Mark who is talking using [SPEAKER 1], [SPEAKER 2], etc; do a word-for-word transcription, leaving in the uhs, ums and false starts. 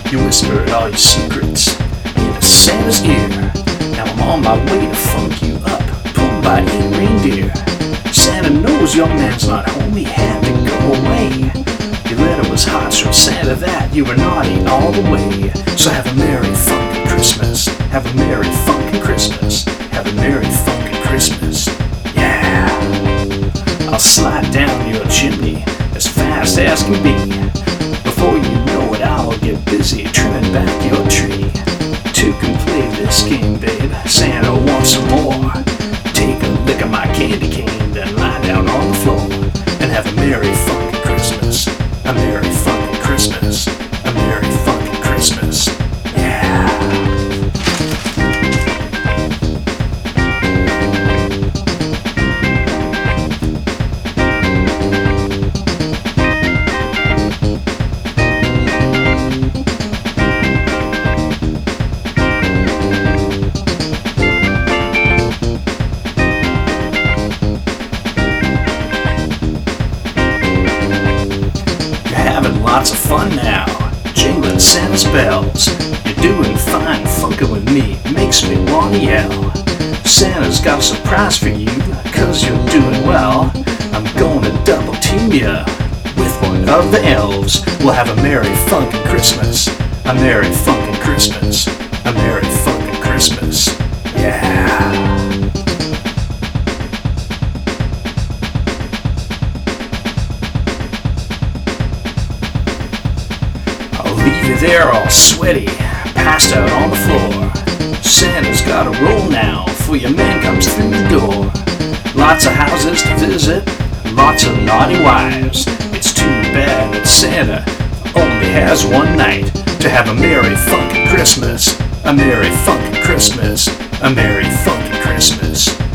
[SPEAKER 1] You whispered all your secrets into Santa's ear. Now I'm on my way to funk you up, pulled by a reindeer. Santa knows your man's not home, he had to go away. Your letter was hot, showed Santa that you were naughty all the way. So have a merry funkin' Christmas, have a merry funkin' Christmas, have a merry funkin' Christmas, yeah. I'll slide down your chimney as fast as can be. Before you know it, I'll get busy trimming back your tree. Two can play this game, babe, Santa wants some more. Take a lick of my candy cane, then lie down on the floor and have a merry funkin' Christmas, a merry funkin' Christmas, a merry funkin' Christmas, yeah. Having lots of fun now, jingling Santa's bells. You're doing fine, funkin' with me, makes me wanna yell. Santa's got a surprise for you, cause you're doing well. I'm gonna double team ya with one of the elves. We'll have a merry funkin' Christmas, a merry funkin' Christmas, a merry funkin' Christmas, yeah. Leave you there all sweaty, passed out on the floor. Santa's got a roll now, for your man comes through the door. Lots of houses to visit, lots of naughty wives. It's too bad that Santa only has one night to have a merry funkin' Christmas, a merry funkin' Christmas, a merry funkin' Christmas.